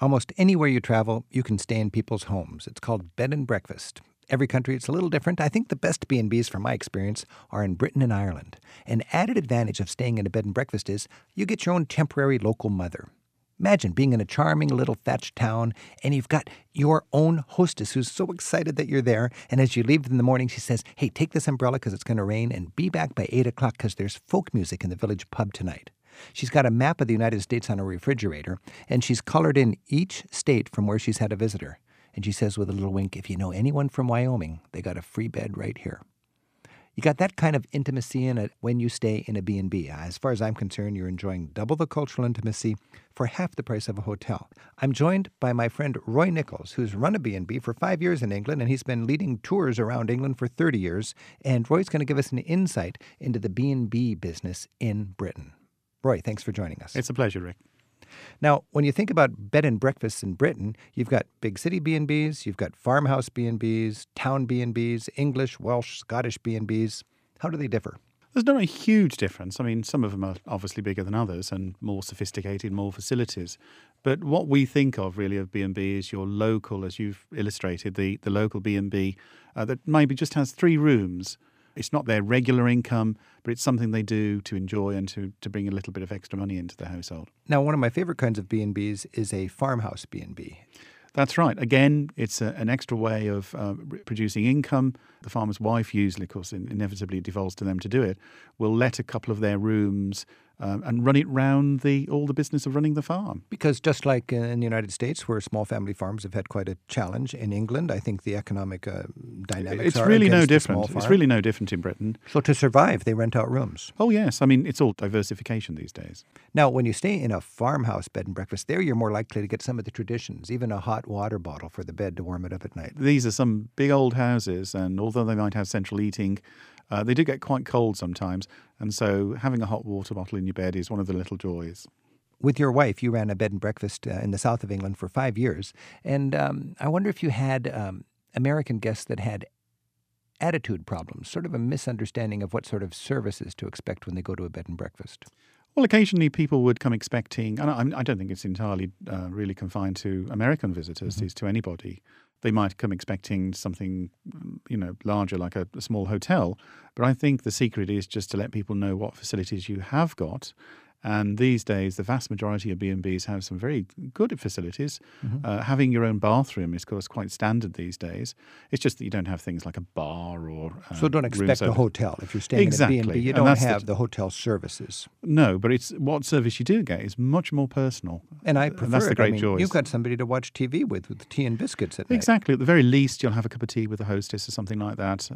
Almost anywhere you travel, you can stay in people's homes. It's called bed and breakfast. Every country, it's a little different. I think the best B&Bs, from my experience, are in Britain and Ireland. An added advantage of staying in a bed and breakfast is you get your own temporary local mother. Imagine being in a charming little thatched town, and you've got your own hostess who's so excited that you're there. And as you leave in the morning, she says, hey, take this umbrella because it's going to rain, and be back by 8 o'clock because there's folk music in the village pub tonight. She's got a map of the United States on her refrigerator, and she's colored in each state from where she's had a visitor. And she says with a little wink, if you know anyone from Wyoming, they got a free bed right here. You got that kind of intimacy in it when you stay in a B&B. As far as I'm concerned, you're enjoying double the cultural intimacy for half the price of a hotel. I'm joined by my friend Roy Nichols, who's run a B&B for 5 years in England, and he's been leading tours around England for 30 years. And Roy's going to give us an insight into the B&B business in Britain. Roy, thanks for joining us. It's a pleasure, Rick. Now, when you think about bed and breakfasts in Britain, you've got big city B&Bs, you've got farmhouse B&Bs, town B&Bs, English, Welsh, Scottish B&Bs. How do they differ? There's not a huge difference. I mean, some of them are obviously bigger than others and more sophisticated, more facilities. But what we think of really of B&B is your local, as you've illustrated, the local B&B that maybe just has 3 rooms. It's not their regular income, but it's something they do to enjoy and to bring a little bit of extra money into the household. Now, one of my favorite kinds of B&Bs is a farmhouse B&B. That's right. Again, it's an extra way of producing income. The farmer's wife usually, of course, inevitably it devolves to them to do it, will let a couple of their rooms and run it round all the business of running the farm. Because just like in the United States, where small family farms have had quite a challenge, in England, I think the economic dynamics are really no against the small different. farm. It's really no different in Britain. So to survive, they rent out rooms. Oh, yes. I mean, it's all diversification these days. Now, when you stay in a farmhouse bed and breakfast, there you're more likely to get some of the traditions, even a hot water bottle for the bed to warm it up at night. These are some big old houses, and although they might have central heating, they do get quite cold sometimes. And so having a hot water bottle in your bed is one of the little joys. With your wife, you ran a bed and breakfast in the south of England for 5 years. And I wonder if you had American guests that had attitude problems, sort of a misunderstanding of what sort of services to expect when they go to a bed and breakfast. Well, occasionally people would come expecting, and I don't think it's entirely really confined to American visitors, it's to anybody. They might come expecting something, larger, like a small hotel. But I think the secret is just to let people know what facilities you have got. And these days, the vast majority of B&Bs have some very good facilities. Having your own bathroom is, of course, quite standard these days. It's just that you don't have things like a bar or so don't expect a hotel. If you're staying Exactly. in a B&B, you don't have the hotel services. No, but it's what service you do get is much more personal. And I prefer that's the great joy. joy. You've got somebody to watch TV with tea and biscuits at night. Exactly. At the very least, you'll have a cup of tea with a hostess or something like that.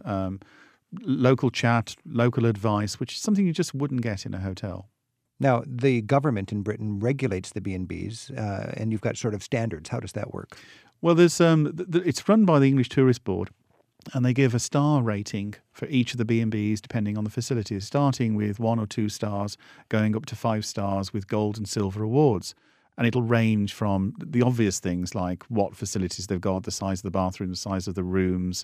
Local chat, local advice, which is something you just wouldn't get in a hotel. Now, the government in Britain regulates the B&Bs, and you've got sort of standards. How does that work? Well, there's it's run by the English Tourist Board, and they give a star rating for each of the B&Bs depending on the facilities, starting with 1 or 2 stars, going up to 5 stars with gold and silver awards. And it'll range from the obvious things like what facilities they've got, the size of the bathroom, the size of the rooms,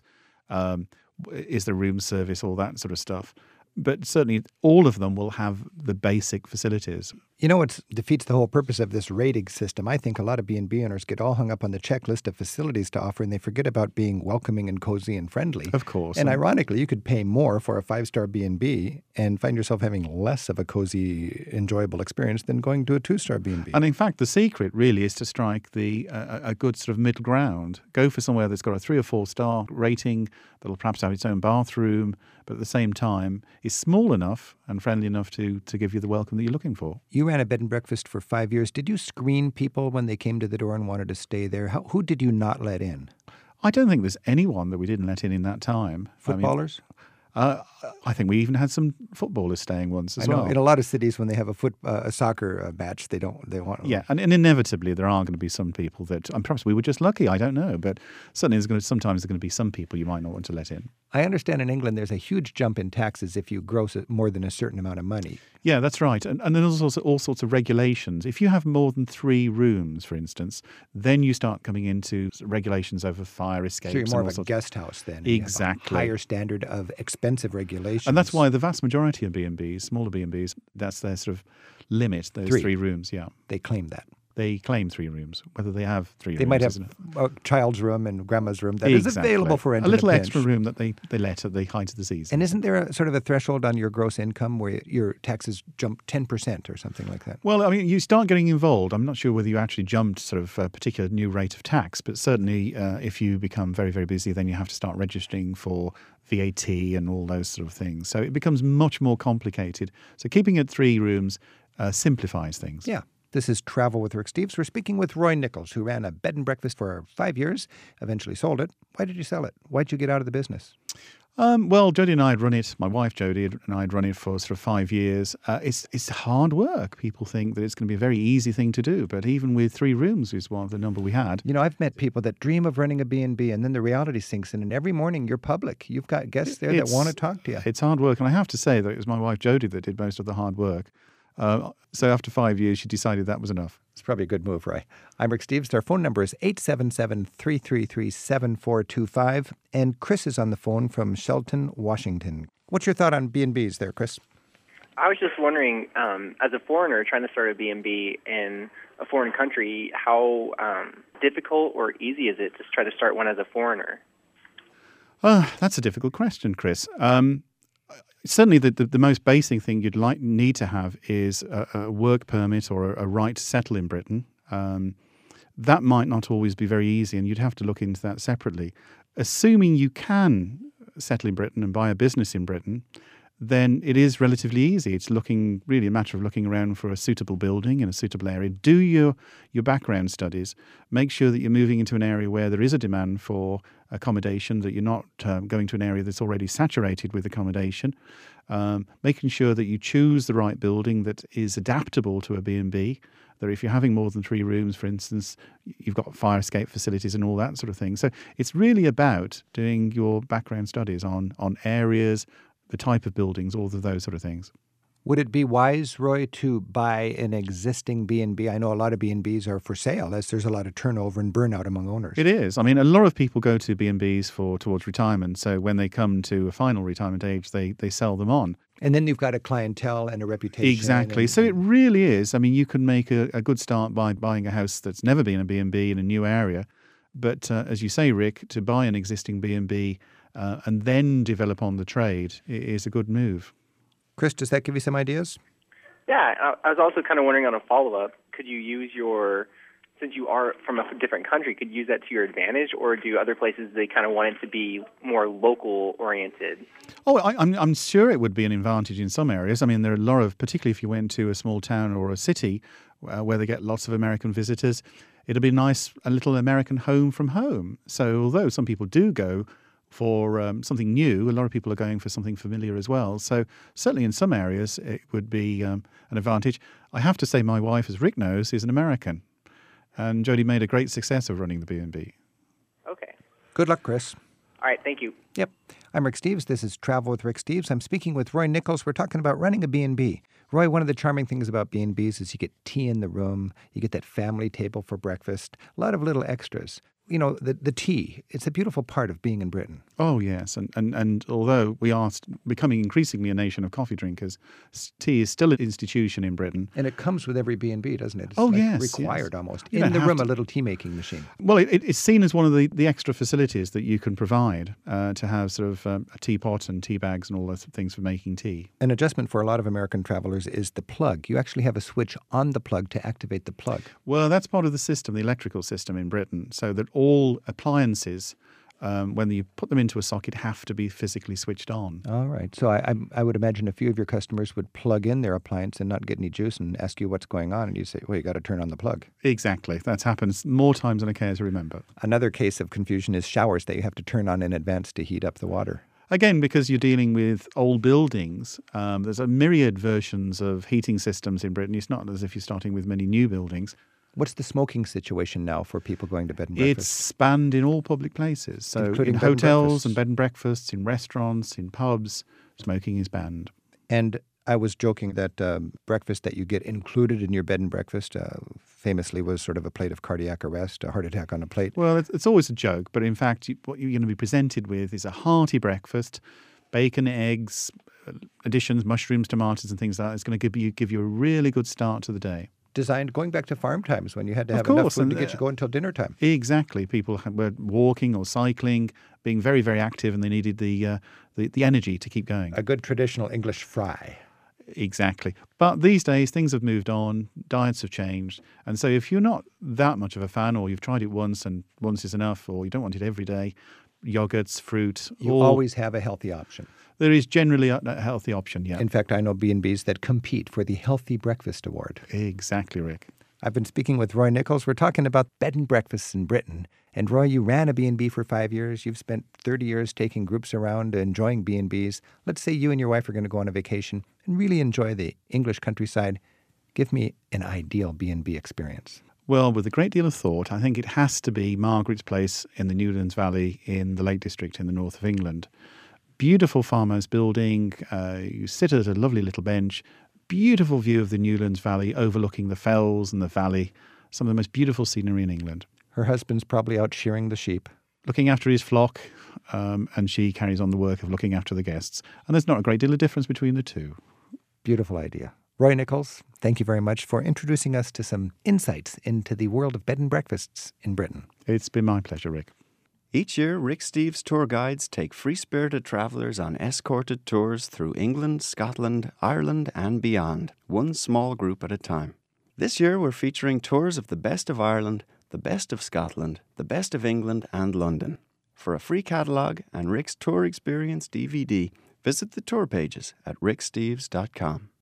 is there room service, all that sort of stuff. But certainly all of them will have the basic facilities. You know what defeats the whole purpose of this rating system? I think a lot of B&B owners get all hung up on the checklist of facilities to offer, and they forget about being welcoming and cozy and friendly. Of course. And ironically, you could pay more for a 5-star B&B and find yourself having less of a cozy, enjoyable experience than going to a 2-star B&B. And in fact, the secret really is to strike a good sort of middle ground. Go for somewhere that's got a 3 or 4-star rating, that'll perhaps have its own bathroom, but at the same time is small enough and friendly enough to give you the welcome that you're looking for. You ran a bed and breakfast for 5 years. Did you screen people when they came to the door and wanted to stay there? Who did you not let in? I don't think there's anyone that we didn't let in that time. Footballers? I think we even had some footballers staying once as I know. well. In a lot of cities, when they have a soccer match, they want. Yeah, and inevitably there are going to be some people that, and perhaps we were just lucky. I don't know, but certainly sometimes there's going to be some people you might not want to let in. I understand in England there's a huge jump in taxes if you gross more than a certain amount of money. Yeah, that's right. And there's also all sorts of regulations. If you have more than 3 rooms, for instance, then you start coming into regulations over fire escapes. So you're more and of a guest house then. Exactly. You have a higher standard of expensive regulations. And that's why the vast majority of B&Bs, smaller B&Bs, that's their sort of limit, those 3 rooms, yeah. They claim that. they claim 3 rooms. Whether they have 3 rooms, They might have isn't it? a child's room and grandma's room that is available for rent a little in a pinch. extra room that they let at the height of the season. And isn't there a sort of a threshold on your gross income where your taxes jump 10% or something like that? Well, I mean, you start getting involved. I'm not sure whether you actually jumped sort of a particular new rate of tax, but certainly if you become very, very busy, then you have to start registering for VAT and all those sort of things. So it becomes much more complicated. So keeping it 3 rooms simplifies things. Yeah. This is Travel with Rick Steves. We're speaking with Roy Nichols, who ran a bed and breakfast for 5 years, eventually sold it. Why did you sell it? Why did you get out of the business? Well, Jodie and I had run it, my wife Jodie and I had run it for sort of 5 years. It's hard work. People think that it's going to be a very easy thing to do, but even with 3 rooms is one of the number we had. You know, I've met people that dream of running a B&B and then the reality sinks in, and every morning you're public. You've got guests there that want to talk to you. It's hard work, and I have to say that it was my wife Jodie that did most of the hard work. So after 5 years, she decided that was enough. It's probably a good move, Roy. I'm Rick Steves. Our phone number is 877-333-7425. And Chris is on the phone from Shelton, Washington. What's your thought on B&Bs there, Chris? I was just wondering, as a foreigner trying to start a B&B in a foreign country, how difficult or easy is it to try to start one as a foreigner? That's a difficult question, Chris. Certainly, the most basic thing you'd need to have is a work permit or a right to settle in Britain. That might not always be very easy, and you'd have to look into that separately. Assuming you can settle in Britain and buy a business in Britain, then it is relatively easy. It's really a matter of looking around for a suitable building in a suitable area. Do your background studies. Make sure that you're moving into an area where there is a demand for accommodation, that you're not going to an area that's already saturated with accommodation. Making sure that you choose the right building that is adaptable to a B&B, that if you're having more than 3 rooms, for instance, you've got fire escape facilities and all that sort of thing. So it's really about doing your background studies on areas, the type of buildings, all of those sort of things. Would it be wise, Roy, to buy an existing B&B? I know a lot of B&Bs are for sale, as there's a lot of turnover and burnout among owners. It is. I mean, a lot of people go to B&Bs towards retirement. So when they come to a final retirement age, they sell them on. And then you've got a clientele and a reputation. Exactly. So it really is. I mean, you can make a good start by buying a house that's never been a B&B in a new area. But as you say, Rick, to buy an existing B&B and then develop on the trade is a good move. Chris, does that give you some ideas? Yeah, I was also kind of wondering on a follow-up, could you use since you are from a different country, could you use that to your advantage, or do other places, they kind of want it to be more local-oriented? Oh, I'm sure it would be an advantage in some areas. I mean, there are a lot of, particularly if you went to a small town or a city where they get lots of American visitors, it'd be a little American home from home. So although some people do go for something new, a lot of people are going for something familiar as well. So certainly in some areas it would be an advantage. I have to say my wife, as Rick knows, is an American. And Jodie made a great success of running the B&B. Okay. Good luck, Chris. All right, thank you. Yep. I'm Rick Steves. This is Travel with Rick Steves. I'm speaking with Roy Nichols. We're talking about running a B&B. Roy, one of the charming things about B&Bs is you get tea in the room, you get that family table for breakfast, a lot of little extras. You know, the tea, it's a beautiful part of being in Britain. Oh, yes. And although we are becoming increasingly a nation of coffee drinkers, tea is still an institution in Britain. And it comes with every B&B, doesn't it? It's yes. Required almost. You in the room, a little tea-making machine. Well, it's seen as one of the extra facilities that you can provide to have sort of a teapot and tea bags and all those things for making tea. An adjustment for a lot of American travelers is the plug. You actually have a switch on the plug to activate the plug. Well, that's part of the system, the electrical system in Britain, so that all appliances, when you put them into a socket, have to be physically switched on. All right. So I would imagine a few of your customers would plug in their appliance and not get any juice and ask you what's going on. And you say, well, you got to turn on the plug. Exactly. That's happened more times than I care to remember. Another case of confusion is showers that you have to turn on in advance to heat up the water. Again, because you're dealing with old buildings, there's a myriad versions of heating systems in Britain. It's not as if you're starting with many new buildings. What's the smoking situation now for people going to bed and breakfast? It's spanned in all public places. So including in hotels and bed and breakfasts, in restaurants, in pubs, smoking is banned. And I was joking that breakfast that you get included in your bed and breakfast famously was sort of a plate of cardiac arrest, a heart attack on a plate. Well, it's always a joke, but in fact, what you're going to be presented with is a hearty breakfast, bacon, eggs, additions, mushrooms, tomatoes and things like that. It's going to give you a really good start to the day. designed going back to farm times when you had to have Of enough course, food to and, get you going until dinner time. Exactly. People were walking or cycling, being very, very active, and they needed the energy to keep going. A good traditional English fry. Exactly. But these days, things have moved on, diets have changed. And so if you're not that much of a fan, or you've tried it once and once is enough, or you don't want it every day, yogurts, fruit. You always have a healthy option. There is generally a healthy option, yeah. In fact, I know B&Bs that compete for the Healthy Breakfast Award. Exactly, Rick. I've been speaking with Roy Nichols. We're talking about bed and breakfasts in Britain. And Roy, you ran a B&B for 5 years. You've spent 30 years taking groups around enjoying B&Bs. Let's say you and your wife are going to go on a vacation and really enjoy the English countryside. Give me an ideal B&B experience. Well, with a great deal of thought, I think it has to be Margaret's Place in the Newlands Valley in the Lake District in the north of England. Beautiful farmhouse building. You sit at a lovely little bench. Beautiful view of the Newlands Valley overlooking the fells and the valley. Some of the most beautiful scenery in England. Her husband's probably out shearing the sheep. Looking after his flock, and she carries on the work of looking after the guests. And there's not a great deal of difference between the two. Beautiful idea. Roy Nichols, thank you very much for introducing us to some insights into the world of bed and breakfasts in Britain. It's been my pleasure, Rick. Each year, Rick Steves tour guides take free-spirited travellers on escorted tours through England, Scotland, Ireland and beyond, one small group at a time. This year, we're featuring tours of the best of Ireland, the best of Scotland, the best of England and London. For a free catalogue and Rick's Tour Experience DVD, visit the tour pages at ricksteves.com.